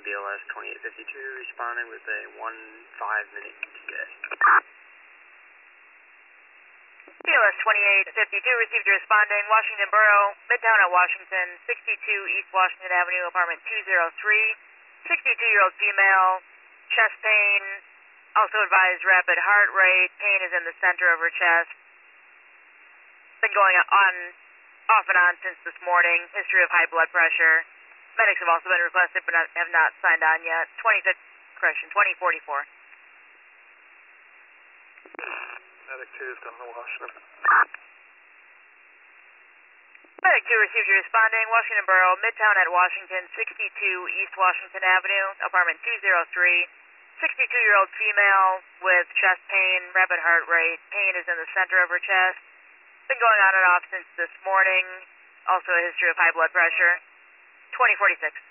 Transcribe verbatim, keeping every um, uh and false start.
B L S twenty-eight fifty-two, responding with a one five minute E T A. B L S twenty-eight fifty-two, received your responding, Washington Borough, Midtown at Washington, sixty-two East Washington Avenue, apartment two oh three, sixty-two-year-old female, chest pain, also advised rapid heart rate, pain is in the center of her chest. Been going on, off and on since this morning, history of high blood pressure. Medics have also been requested but not, have not signed on yet. twenty-fifth, correction, twenty forty-four. Medic two is down to Washington. Medic two received your responding, Washington Borough, Midtown at Washington, sixty-two East Washington Avenue, apartment two oh three, sixty-two-year-old female with chest pain, rapid heart rate, pain is in the center of her chest. Been going on and off since this morning, also a history of high blood pressure. twenty forty-six.